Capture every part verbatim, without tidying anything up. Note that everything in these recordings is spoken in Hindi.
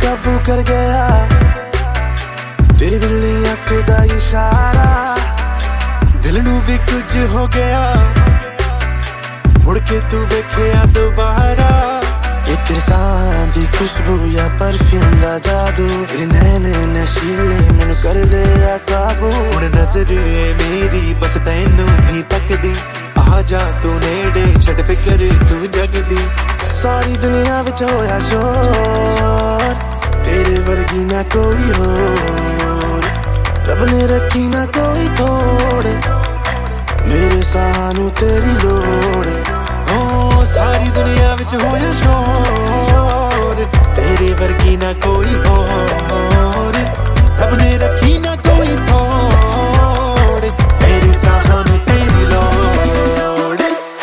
काबू कर गया तेरी बिल्ली अख दा इशारा दिल नू भी कुछ हो गया मुड़ के तू वेखिया दोबारा ये तेरे सां दी खुशबू या परफ्यूम दा जादू तेरे नैने नशीले मैनू कर लिया काबू हुण नजर है मेरी बस तैनू ही तकदी आ जा तू नेड़े छड़ फिकर तू जगदी सारी दुनिया विच होया शोर तेरे वर्गी ना कोई होर रब ने रखी ना कोई थोड़ मेरे सानू तेरी लोड़ ओ सारी दुनिया विच होया शोर तेरे वर्गी ना कोई होर रब ने रखी ना कोई थोड़ मेरे सानू तेरी लोड़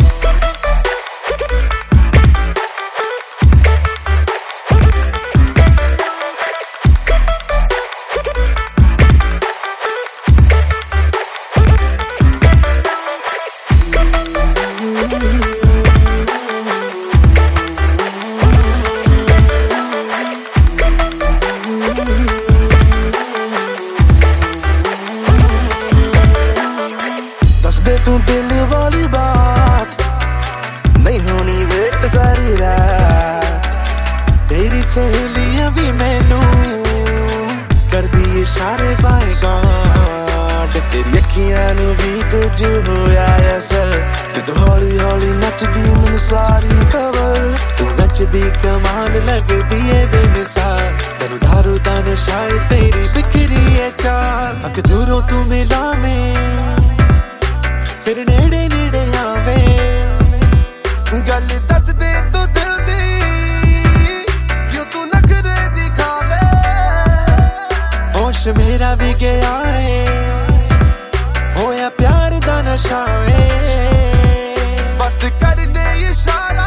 तू दिल वाली बात नहीं होनी वेट सारी रात तेरी सहेलियां भी मैनू कर दी इशारे बाय गॉड तेरी अखियां नू भी कुछ होया असल तू हौली हौली नचदी मैनू सारी खबर तू नचदी कमाल लगदी है बेमिसाल तेनू दारू दा नशा तेरी बिखरी है चाल अख दूरों तू मिला में फिर नेड़े नेड़े आवे गल दस दे तू दिल दी क्यों तू नखरे दिखावे होश मेरा भी गया है होया प्यार दा नशा है बस कर दे इशारा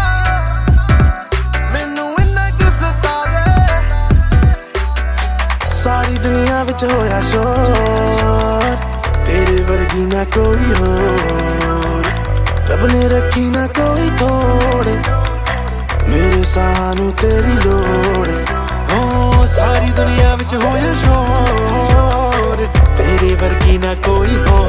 मैनू इन्ना च सता दे सारी दुनिया विच होया शोर तेरे वर्गी ना कोई होर रब ने रखी ना कोई थोड़ मेरे सानू तेरी लोड़ ओ सारी दुनिया विच होया शोर तेरे वर्गी ना कोई होर